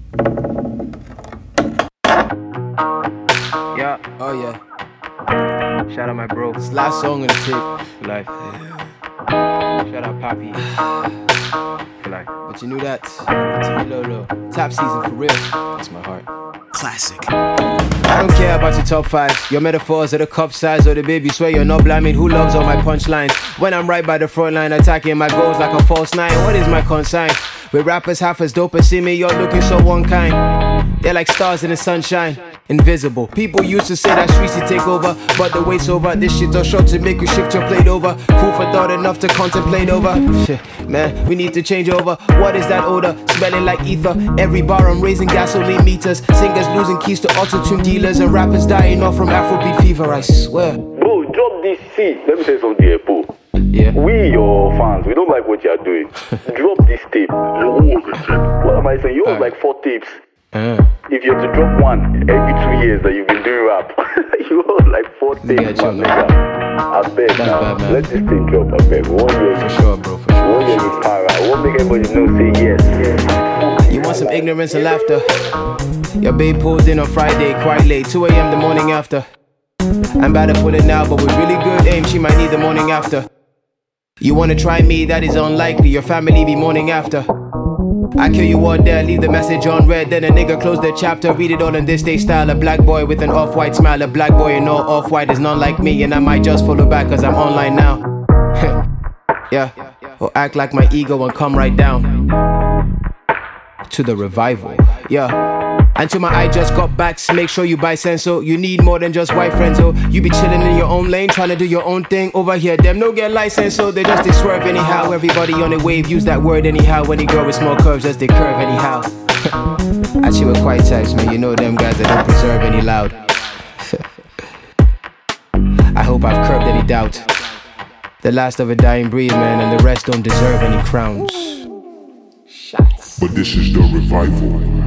Yeah. Oh yeah. Shout out my bro. This last song in the tape. For life. Shout out Poppy. For life. But you knew that. Timmy Lolo. Top season for real. That's my heart. Classic. I don't care about your top 5. Your metaphors are the cup size or the baby swear you're not blaming. Who loves all my punchlines? When I'm right by the front line, attacking my goals like a false 9. What is my consign? With rappers half as dope as see me, you're looking so one kind. They're like stars in the sunshine, invisible. People used to say that streets to take over, but the wait's over. This shit's a shot to make you shift your plate over. Food for thought enough to contemplate over. Shit, man, we need to change over. What is that odor? Smelling like ether. Every bar I'm raising gasoline meters. Singers losing keys to auto-tune dealers, and rappers dying off from Afrobeat fever, I swear. Bro, drop this C. Let me say something here, bro. Yeah. We, your fans, we don't like what you're doing. Drop this tape. What am I saying? You have like 4 tapes. If you have to drop one every 2 years that you've been doing rap, you have like 4 tapes, man. I beg now. Let this thing drop, I beg. 1 year. For sure, bro, for sure. 1 year with para. I won't make everybody know, say yes. You want some ignorance and laughter? Your babe pulls in on Friday, quite late, 2 a.m. the morning after. I'm about to pull it now, but with really good aim, she might need the morning after. You wanna try me, that is unlikely, your family be mourning after. I kill you all there, leave the message on red. Then a nigga close the chapter, read it all in this day style. A black boy with an off-white smile. A black boy in all off-white is none like me. And I might just follow back cause I'm online now. Yeah, or act like my ego and come right down to the revival. Yeah. Until my eye just got back, so make sure you buy senso. You need more than just white friends, oh. You be chilling in your own lane, trying to do your own thing. Over here, them no get license, so they just they swerve anyhow. Everybody on the wave, use that word anyhow. When they grow with small curves, just they curve anyhow. Actually, with quiet types, man, you know them guys that don't preserve any loud. I hope I've curbed any doubt. The last of a dying breed, man, and the rest don't deserve any crowns. Shots. But this is the revival.